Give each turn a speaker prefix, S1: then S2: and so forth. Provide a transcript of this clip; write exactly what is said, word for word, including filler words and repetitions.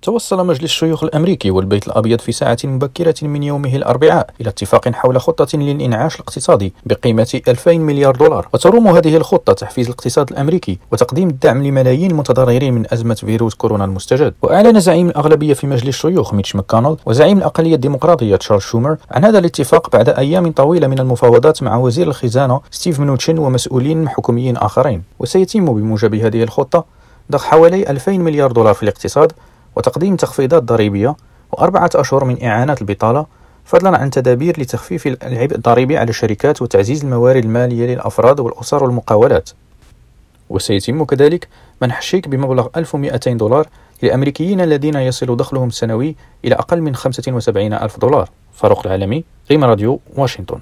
S1: توصل مجلس الشيوخ الأمريكي والبيت الأبيض في ساعة مبكرة من يومه الأربعاء إلى اتفاق حول خطة للإنعاش الاقتصادي بقيمة ألفين مليار دولار. وتروم هذه الخطة تحفيز الاقتصاد الأمريكي وتقديم الدعم لملايين المتضررين من أزمة فيروس كورونا المستجد. وأعلن زعيم الأغلبية في مجلس الشيوخ ميتش ماكونيل وزعيم الأقلية الديمقراطية تشارلز شومر عن هذا الاتفاق بعد أيام طويلة من المفاوضات مع وزير الخزانة ستيف منوتشن ومسؤولين حكوميين آخرين. وسيتم بموجب هذه الخطة ضخ حوالي ألفين مليار دولار في الاقتصاد وتقديم تخفيضات ضريبية وأربعة أشهر من إعانات البطالة، فضلا عن تدابير لتخفيف العبء الضريبي على الشركات وتعزيز الموارد المالية للأفراد والأسر والمقاولات. وسيتم كذلك منح شيك بمبلغ ألف ومئتين دولار للأمريكيين الذين يصل دخلهم السنوي إلى أقل من خمسة وسبعين ألف دولار. فاروق العالمي، ريم راديو، واشنطن.